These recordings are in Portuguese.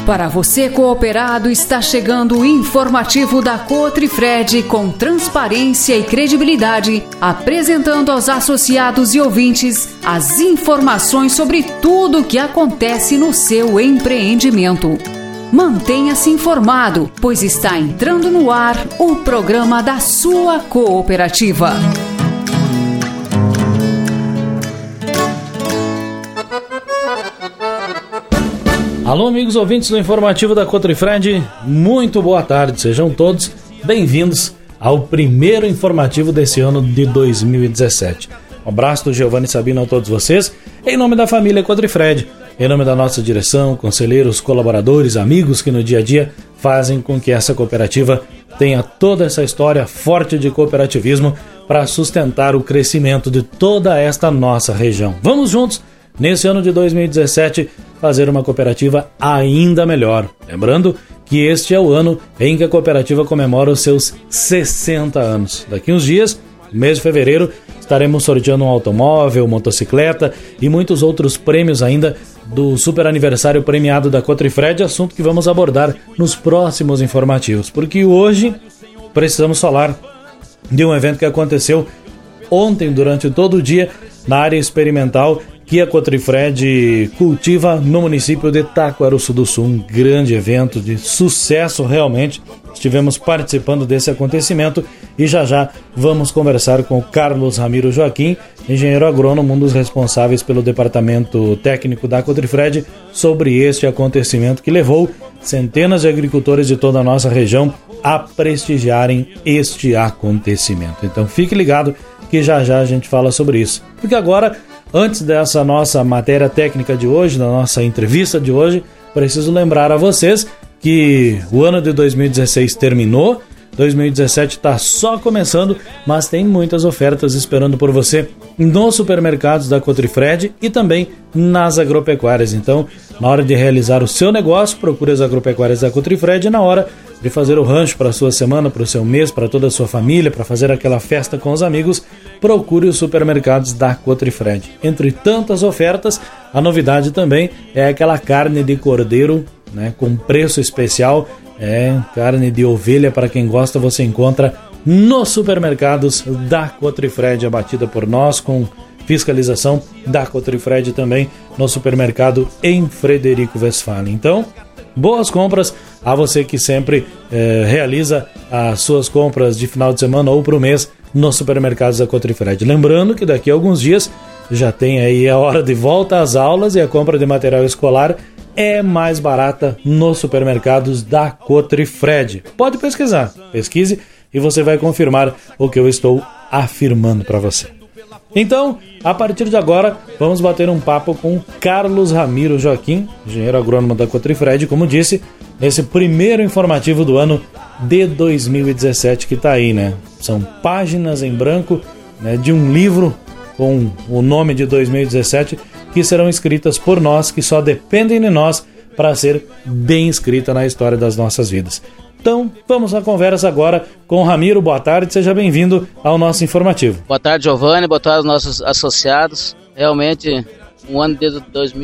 Para você cooperado, está chegando o informativo da Cotrifred com transparência e credibilidade, apresentando aos associados e ouvintes as informações sobre tudo o que acontece no seu empreendimento. Mantenha-se informado, pois está entrando no ar o programa da sua cooperativa. Alô, amigos ouvintes do informativo da Cotrifred, muito boa tarde, sejam todos bem-vindos ao primeiro informativo desse ano de 2017. Um abraço do Giovanni Sabino a todos vocês, em nome da família Cotrifred, em nome da nossa direção, conselheiros, colaboradores, amigos que no dia a dia fazem com que essa cooperativa tenha toda essa história forte de cooperativismo para sustentar o crescimento de toda esta nossa região. Vamos juntos, nesse ano de 2017, fazer uma cooperativa ainda melhor. Lembrando que este é o ano em que a cooperativa comemora os seus 60 anos. Daqui uns dias, no mês de fevereiro, estaremos sorteando um automóvel, motocicleta e muitos outros prêmios ainda do super aniversário premiado da Cotrifred, assunto que vamos abordar nos próximos informativos. Porque hoje precisamos falar de um evento que aconteceu ontem durante todo o dia na área experimental que a Cotrifred cultiva no município de Taquarussu do Sul. Um grande evento de sucesso realmente. Estivemos participando desse acontecimento e já vamos conversar com o Carlos Ramiro Joaquim, engenheiro agrônomo, um dos responsáveis pelo departamento técnico da Cotrifred, sobre este acontecimento que levou centenas de agricultores de toda a nossa região a prestigiarem este acontecimento. Então fique ligado que já a gente fala sobre isso. Porque agora, antes dessa nossa matéria técnica de hoje, da nossa entrevista de hoje, preciso lembrar a vocês que o ano de 2016 terminou, 2017 está só começando, mas tem muitas ofertas esperando por você nos supermercados da Cotrifred e também nas agropecuárias. Então, na hora de realizar o seu negócio, procure as agropecuárias da Cotrifred e na hora de fazer o rancho para a sua semana, para o seu mês, para toda a sua família, para fazer aquela festa com os amigos, procure os supermercados da Cotrifred. Entre tantas ofertas, a novidade também é aquela carne de cordeiro, né, com preço especial, carne de ovelha, para quem gosta, você encontra nos supermercados da Cotrifred, abatida por nós, com fiscalização da Cotrifred também no supermercado em Frederico Westphalen. Então, boas compras a você que sempre realiza as suas compras de final de semana ou para o mês nos supermercados da Cotrifred. Lembrando que daqui a alguns dias já tem aí a hora de volta às aulas e a compra de material escolar é mais barata nos supermercados da Cotrifred. Pode pesquisar, pesquise e você vai confirmar o que eu estou afirmando para você. Então, a partir de agora, vamos bater um papo com Carlos Ramiro Joaquim, engenheiro agrônomo da Cotrifred, como disse, nesse primeiro informativo do ano de 2017 que está aí, né? São páginas em branco, né, de um livro com o nome de 2017 que serão escritas por nós, que só dependem de nós para ser bem escrita na história das nossas vidas. Então, vamos à conversa agora com o Ramiro. Boa tarde, seja bem-vindo ao nosso informativo. Boa tarde, Giovanni, boa tarde aos nossos associados. Realmente, um ano de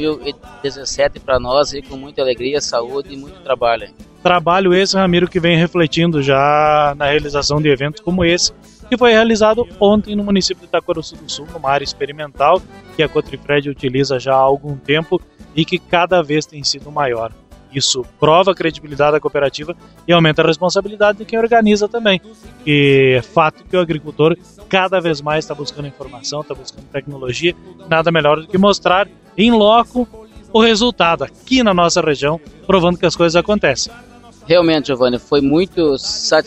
2017 para nós, e com muita alegria, saúde e muito trabalho. Trabalho esse, Ramiro, que vem refletindo já na realização de eventos como esse, que foi realizado ontem no município de Taquarussu do Sul, numa área experimental que a Cotrifred utiliza já há algum tempo e que cada vez tem sido maior. Isso prova a credibilidade da cooperativa e aumenta a responsabilidade de quem organiza também. E é fato que o agricultor cada vez mais está buscando informação, está buscando tecnologia, nada melhor do que mostrar em loco o resultado aqui na nossa região, provando que as coisas acontecem. Realmente, Giovanni, foi muito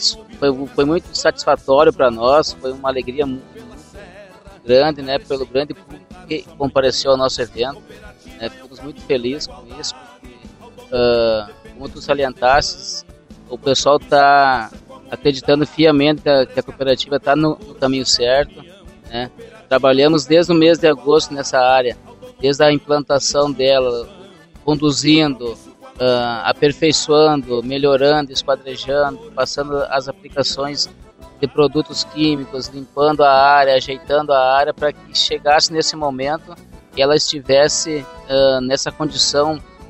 satisfatório para nós, foi uma alegria muito grande, né, pelo grande público que compareceu ao nosso evento, né, ficamos muito felizes com isso, porque, como tu salientaste, o pessoal está acreditando fiamente que a cooperativa está no caminho certo, né? Trabalhamos desde o mês de agosto nessa área, desde a implantação dela, conduzindo, aperfeiçoando, melhorando, esquadrejando, passando as aplicações de produtos químicos, limpando a área, ajeitando a área para que chegasse nesse momento e ela estivesse nessa condição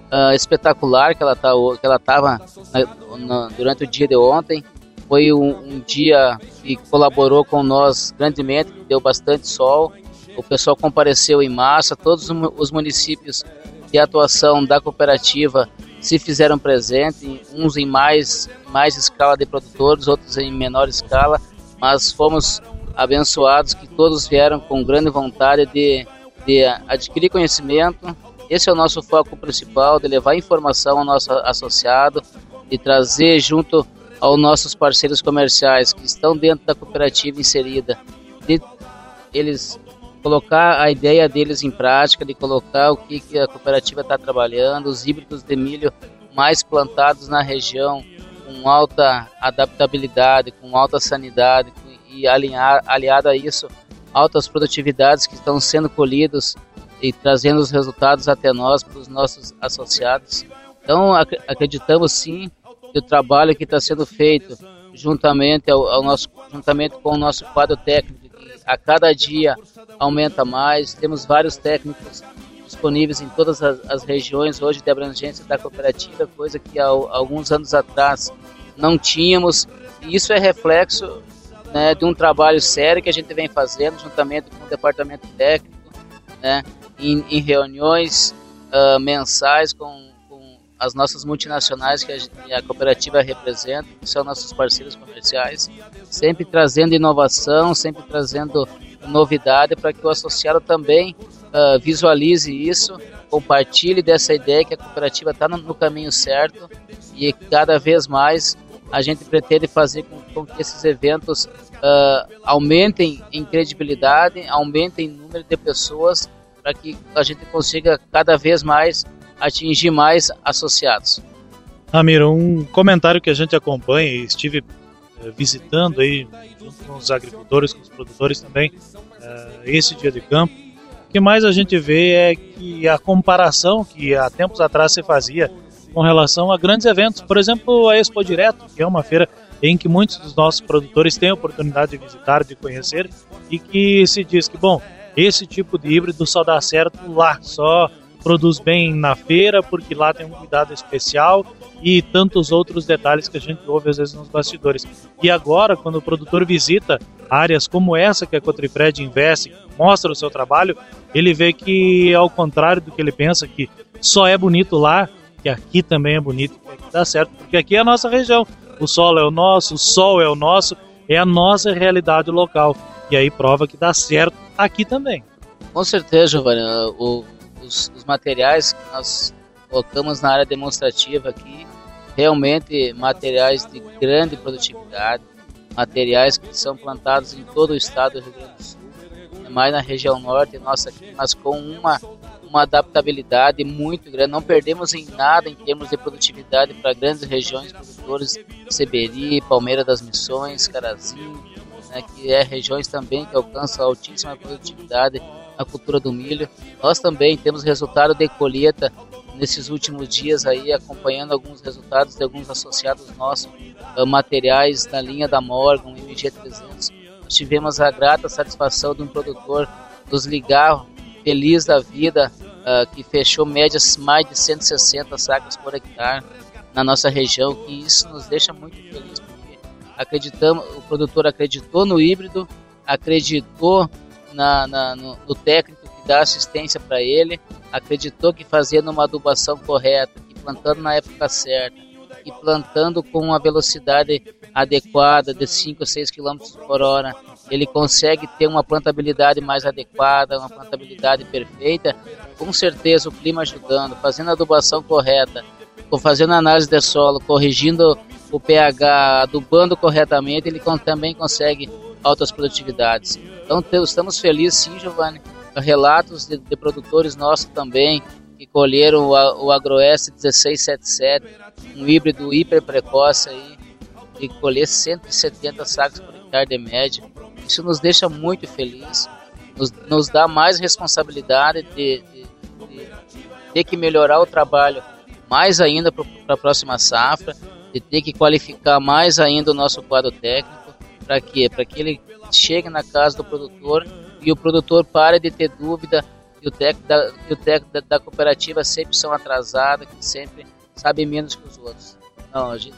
espetacular que ela estava durante o dia de ontem. Foi um dia que colaborou com nós grandemente, que deu bastante sol. O pessoal compareceu em massa, todos os municípios de atuação da cooperativa se fizeram presente, uns em mais escala de produtores, outros em menor escala, mas fomos abençoados que todos vieram com grande vontade de adquirir conhecimento. Esse é o nosso foco principal, de levar informação ao nosso associado, de trazer junto aos nossos parceiros comerciais que estão dentro da cooperativa inserida, de eles colocar a ideia deles em prática, de colocar o que a cooperativa está trabalhando, os híbridos de milho mais plantados na região, com alta adaptabilidade, com alta sanidade, e aliado a isso, altas produtividades que estão sendo colhidos e trazendo os resultados até nós, para os nossos associados. Então, acreditamos sim que o trabalho que está sendo feito juntamente com o nosso quadro técnico, que a cada dia aumenta mais. Temos vários técnicos disponíveis em todas as regiões hoje de abrangência da cooperativa, coisa que há alguns anos atrás não tínhamos, e isso é reflexo, né, de um trabalho sério que a gente vem fazendo juntamente com o departamento técnico, né, em reuniões mensais com as nossas multinacionais que a cooperativa representa, que são nossos parceiros comerciais, sempre trazendo inovação, sempre trazendo novidade para que o associado também visualize isso, compartilhe dessa ideia que a cooperativa está no caminho certo, e cada vez mais a gente pretende fazer com que esses eventos aumentem em credibilidade, aumentem em número de pessoas, para que a gente consiga cada vez mais atingir mais associados. Ramiro, um comentário que a gente acompanha, e estive visitando aí junto com os agricultores, com os produtores também, esse dia de campo. O que mais a gente vê é que a comparação que há tempos atrás se fazia com relação a grandes eventos, por exemplo, a Expo Direto, que é uma feira em que muitos dos nossos produtores têm a oportunidade de visitar, de conhecer, e que se diz que, bom, esse tipo de híbrido só dá certo lá, só produz bem na feira, porque lá tem um cuidado especial e tantos outros detalhes que a gente ouve às vezes nos bastidores. E agora, quando o produtor visita áreas como essa que a Cotrifred investe, mostra o seu trabalho, ele vê que, ao contrário do que ele pensa, que só é bonito lá, que aqui também é bonito, que aqui dá certo, porque aqui é a nossa região. O solo é o nosso, o sol é o nosso, é a nossa realidade local. E aí prova que dá certo aqui também. Com certeza, Giovanni. Os materiais que nós colocamos na área demonstrativa aqui, realmente materiais de grande produtividade, materiais que são plantados em todo o estado do Rio Grande do Sul, mais na região norte nossa aqui, mas com uma adaptabilidade muito grande. Não perdemos em nada em termos de produtividade para grandes regiões produtores, Seberi, Palmeira das Missões, Carazinho, né, que é regiões também que alcançam altíssima produtividade na cultura do milho. Nós também temos resultado de colheita nesses últimos dias aí, acompanhando alguns resultados de alguns associados nossos, materiais na linha da Morgan, MG300. Nós tivemos a grata satisfação de um produtor nos ligar, feliz da vida, que fechou médias mais de 160 sacas por hectare na nossa região, que isso nos deixa muito felizes, porque o produtor acreditou no híbrido, acreditou no técnico que dá assistência para ele, acreditou que fazendo uma adubação correta, que plantando na época certa, e plantando com uma velocidade adequada de 5 ou 6 km por hora, ele consegue ter uma plantabilidade mais adequada, uma plantabilidade perfeita. Com certeza o clima ajudando, fazendo a adubação correta, fazendo a análise de solo, corrigindo o pH, adubando corretamente, ele também consegue altas produtividades. Então estamos felizes sim, Giovanni. Relatos de produtores nossos também que colheram o AgroS 1677, um híbrido hiper precoce aí, de colher 170 sacos por hectare de média. Isso nos deixa muito felizes, nos dá mais responsabilidade de ter que melhorar o trabalho mais ainda para a próxima safra, de ter que qualificar mais ainda o nosso quadro técnico. Para quê? Para que ele chegue na casa do produtor e o produtor pare de ter dúvida que o técnico da cooperativa sempre são atrasados, que sempre sabe menos que os outros. Não, a gente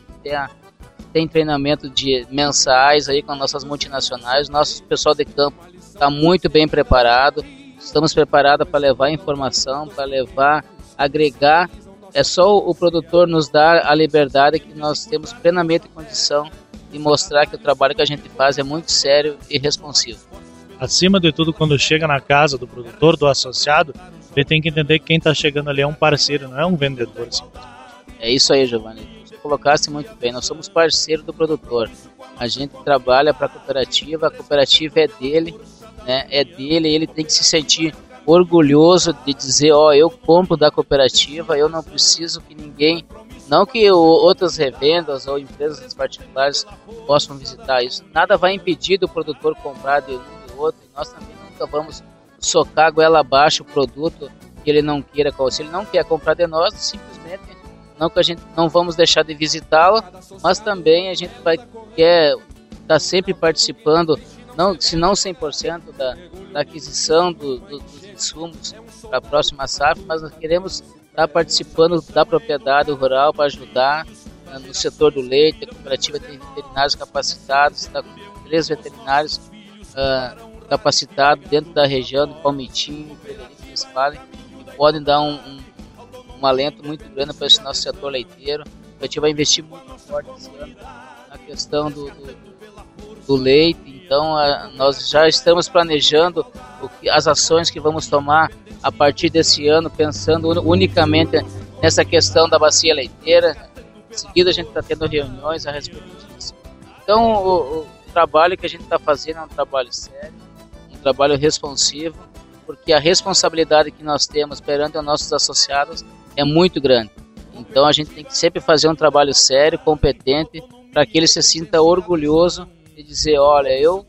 tem treinamento de mensais aí com nossas multinacionais, nosso pessoal de campo está muito bem preparado, estamos preparados para levar informação, para agregar. É só o produtor nos dar a liberdade que nós temos plenamente condição de mostrar que o trabalho que a gente faz é muito sério e responsivo. Acima de tudo, quando chega na casa do produtor, do associado, ele tem que entender que quem está chegando ali é um parceiro, não é um vendedor. Assim. É isso aí, Giovanni. Você colocasse muito bem. Nós somos parceiro do produtor. A gente trabalha para a cooperativa é dele, né? É dele, ele tem que se sentir orgulhoso de dizer, eu compro da cooperativa, eu não preciso que ninguém, não que outras revendas ou empresas particulares possam visitar isso. Nada vai impedir do produtor comprar de um e outro, e nós também nunca vamos socar a goela abaixo o produto que ele não queira. Se ele não quer comprar de nós, simplesmente não que a gente não vamos deixar de visitá-la, mas também a gente quer estar sempre participando, se não 100% da aquisição dos insumos para a próxima safra, mas nós queremos estar participando da propriedade rural para ajudar no setor do leite. A cooperativa tem veterinários capacitados, está com 3 veterinários capacitados dentro da região do Palmitim, Frederico Westphalen, que podem dar um alento muito grande para esse nosso setor leiteiro. A cooperativa vai investir muito forte esse ano na questão do leite. Então, nós já estamos planejando as ações que vamos tomar a partir desse ano, pensando unicamente nessa questão da bacia leiteira. Em seguida, a gente está tendo reuniões a respeito disso. Então, o trabalho que a gente está fazendo é um trabalho sério, um trabalho responsivo, porque a responsabilidade que nós temos perante os nossos associados é muito grande. Então, a gente tem que sempre fazer um trabalho sério, competente, para que ele se sinta orgulhoso e dizer, olha, eu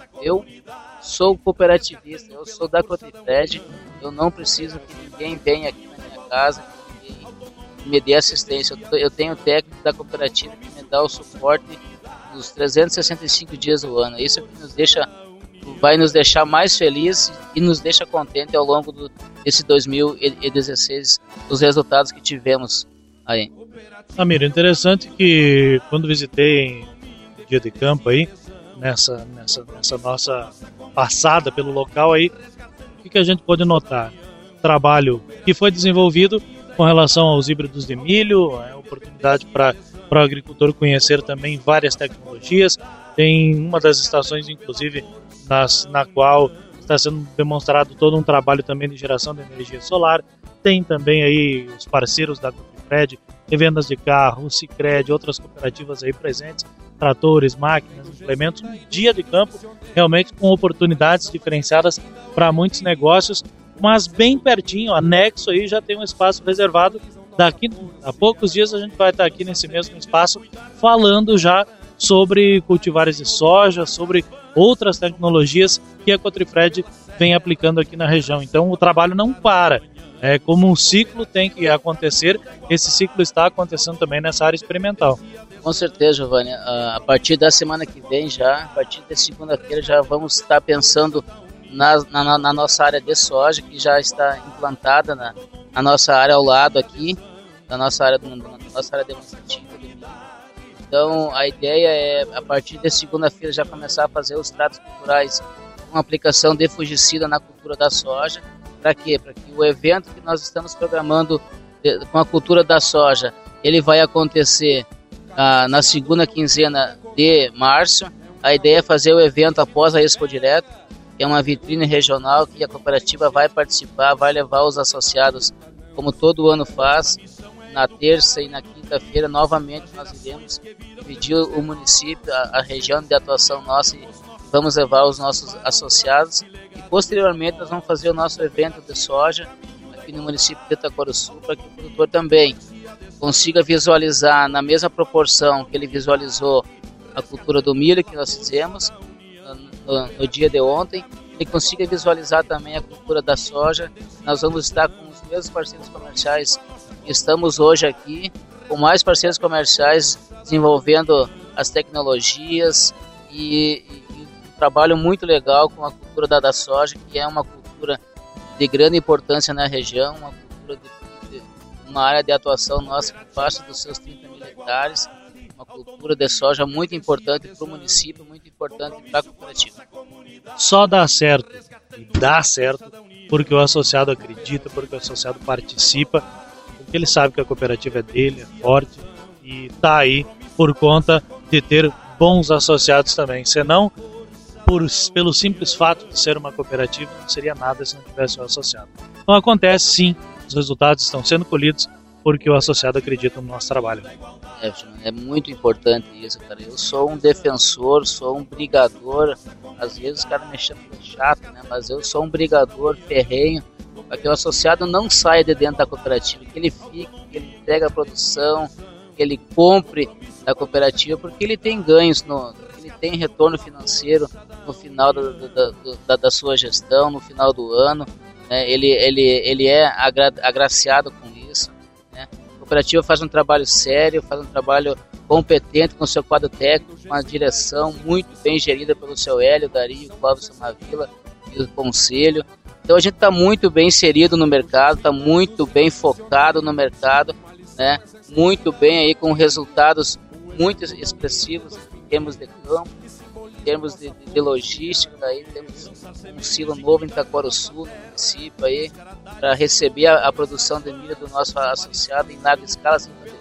sou cooperativista, eu sou da Cotrifred, eu não preciso que ninguém venha aqui na minha casa, que me dê assistência. Eu tenho técnico da cooperativa que me dá o suporte nos 365 dias do ano. Isso que vai nos deixar mais felizes e nos deixa contentes ao longo desse 2016, os resultados que tivemos aí. Amir, interessante que quando visitei o dia de campo aí, nessa nossa passada pelo local aí, o que a gente pode notar? Trabalho que foi desenvolvido com relação aos híbridos de milho, oportunidade para o agricultor conhecer também várias tecnologias. Tem uma das estações, inclusive, na qual está sendo demonstrado todo um trabalho também de geração de energia solar. Tem também aí os parceiros da Cotrifred, revendas de carro, o Sicredi, outras cooperativas aí presentes, tratores, máquinas, implementos, um dia de campo realmente com oportunidades diferenciadas para muitos negócios, mas bem pertinho, anexo aí, já tem um espaço reservado. Daqui a poucos dias a gente vai estar aqui nesse mesmo espaço falando já sobre cultivares de soja, sobre outras tecnologias que a Cotrifred vem aplicando aqui na região. Então o trabalho não para. É como um ciclo tem que acontecer, esse ciclo está acontecendo também nessa área experimental. Com certeza, Giovanni. A partir da semana que vem a partir de segunda-feira já vamos estar pensando na nossa área de soja, que já está implantada na nossa área ao lado aqui, na nossa área demonstrativa. Então a ideia é, a partir de segunda-feira, já começar a fazer os tratos culturais com aplicação de fungicida na cultura da soja. Para quê? Para que o evento que nós estamos programando com a cultura da soja, ele vai acontecer na segunda quinzena de março. A ideia é fazer o evento após a Expo Direto, que é uma vitrine regional que a cooperativa vai participar, vai levar os associados, como todo ano faz. Na terça e na quinta-feira, novamente, nós iremos dividir o município, a região de atuação nossa, e vamos levar os nossos associados. E posteriormente nós vamos fazer o nosso evento de soja aqui no município de Itaquaruçu, para que o produtor também consiga visualizar na mesma proporção que ele visualizou a cultura do milho que nós fizemos no dia de ontem, ele consiga visualizar também a cultura da soja. Nós vamos estar com os mesmos parceiros comerciais que estamos hoje aqui, com mais parceiros comerciais desenvolvendo as tecnologias e um trabalho muito legal com a cultura da soja, que é uma cultura de grande importância na região, uma cultura uma área de atuação nossa que passa dos seus 30 mil hectares, uma cultura de soja muito importante para o município, muito importante para a cooperativa. Só dá certo, e dá certo, porque o associado acredita, porque o associado participa, porque ele sabe que a cooperativa é dele, é forte, e está aí por conta de ter bons associados também. Senão, pelo simples fato de ser uma cooperativa, não seria nada se não tivesse o associado. Então acontece sim, os resultados estão sendo colhidos porque o associado acredita no nosso trabalho. É muito importante isso, cara. Eu sou um defensor, sou um brigador, às vezes os caras me chamam de chato, né? Mas eu sou um brigador ferrenho para que o associado não saia de dentro da cooperativa, que ele fique, que ele entregue a produção, que ele compre da cooperativa, porque ele tem ganhos, ele tem retorno financeiro no final da sua gestão, no final do ano, né? Ele é agraciado com isso, né? A cooperativa faz um trabalho sério, faz um trabalho competente com o seu quadro técnico, com uma direção muito bem gerida pelo seu Hélio, Dario, Cláudio Samavila e o conselho. Então a gente está muito bem inserido no mercado, está muito bem focado no mercado, né? Muito bem aí com resultados muito expressivos em termos de campo, em termos de logística. Aí temos um silo novo em Itaquaruçu, no município, aí, para receber a produção de milho do nosso associado em larga escala.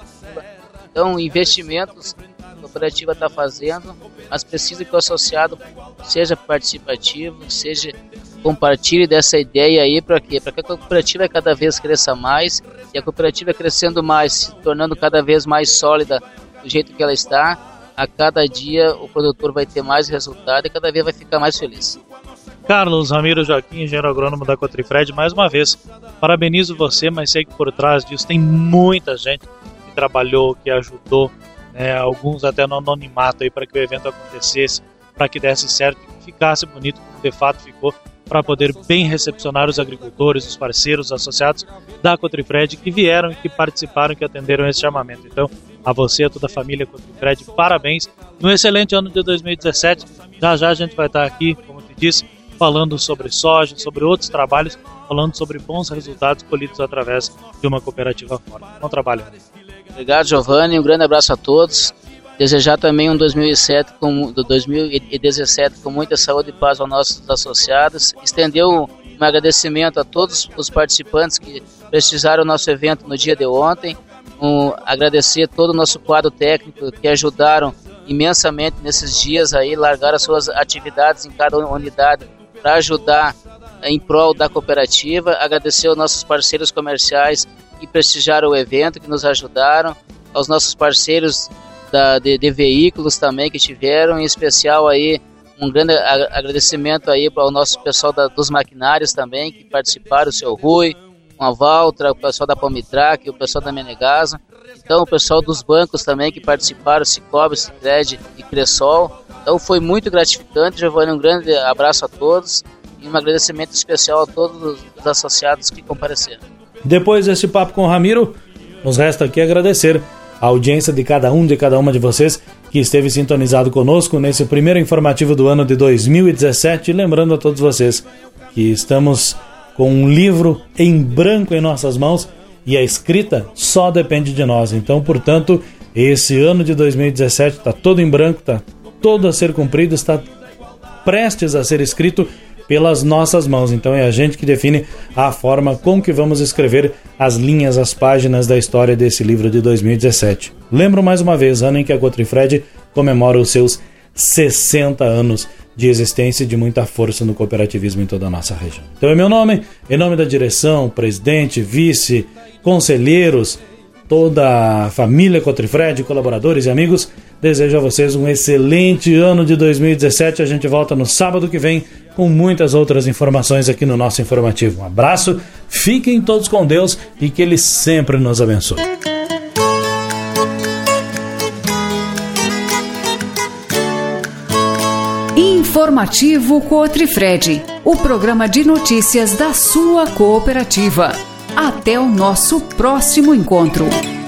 Então, investimentos a cooperativa está fazendo, mas precisa que o associado seja participativo, compartilhe dessa ideia aí. Para quê? Para que a cooperativa cada vez cresça mais, e a cooperativa crescendo mais, se tornando cada vez mais sólida do jeito que ela está, a cada dia o produtor vai ter mais resultado e cada vez vai ficar mais feliz. Carlos Ramiro Joaquim, engenheiro agrônomo da Cotrifred, mais uma vez, parabenizo você, mas sei que por trás disso tem muita gente que trabalhou, que ajudou, né, alguns até no anonimato aí para que o evento acontecesse, para que desse certo e que ficasse bonito, como de fato ficou, para poder bem recepcionar os agricultores, os parceiros, os associados da Cotrifred que vieram e que participaram, que atenderam esse chamamento. Então, a você, a toda a família Cotrifred, parabéns. No excelente ano de 2017, já a gente vai estar aqui, como te disse, falando sobre soja, sobre outros trabalhos, falando sobre bons resultados colhidos através de uma cooperativa forte. Bom trabalho. Obrigado, Giovanni. Um grande abraço a todos. Desejar também um 2017 com muita saúde e paz aos nossos associados. Estender um agradecimento a todos os participantes que prestigiaram o nosso evento no dia de ontem. Agradecer todo o nosso quadro técnico que ajudaram imensamente nesses dias aí, largaram as suas atividades em cada unidade para ajudar em prol da cooperativa. Agradecer aos nossos parceiros comerciais que prestigiaram o evento, que nos ajudaram, aos nossos parceiros de veículos também que tiveram, em especial aí um grande agradecimento aí para o nosso pessoal dos maquinários também, que participaram, o seu Rui, a Valtra, o pessoal da Palmitrac, o pessoal da Menegasa, então o pessoal dos bancos também que participaram, Cicobi, Sicredi e Cressol. Então foi muito gratificante, Giovanni, um grande abraço a todos e um agradecimento especial a todos os associados que compareceram. Depois desse papo com o Ramiro, nos resta aqui agradecer a audiência de cada um, de cada uma de vocês que esteve sintonizado conosco nesse primeiro informativo do ano de 2017. Lembrando a todos vocês que estamos com um livro em branco em nossas mãos e a escrita só depende de nós. Então, portanto, esse ano de 2017 está todo em branco, está todo a ser cumprido, está prestes a ser escrito pelas nossas mãos. Então é a gente que define a forma com que vamos escrever as linhas, as páginas da história desse livro de 2017. Lembro mais uma vez, ano em que a Cotrifred comemora os seus 60 anos de existência e de muita força no cooperativismo em toda a nossa região. Então, em meu nome, em nome da direção, presidente, vice, conselheiros, toda a família Cotrifred, colaboradores e amigos, desejo a vocês um excelente ano de 2017. A gente volta no sábado que vem com muitas outras informações aqui no nosso informativo. Um abraço, fiquem todos com Deus e que Ele sempre nos abençoe. Informativo Cotrifred, o programa de notícias da sua cooperativa. Até o nosso próximo encontro.